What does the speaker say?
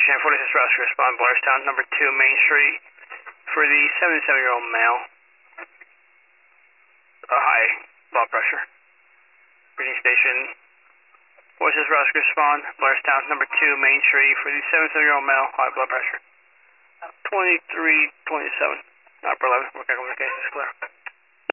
Station 46 Rescue, respond Blairstown, number 2 Main Street, for the 77-year-old male. High blood pressure. Reading Station 46 Rescue, respond Blairstown, number 2 Main Street, for the 77-year-old male, high blood pressure. 2327. Upper 11, we're going to communications clear.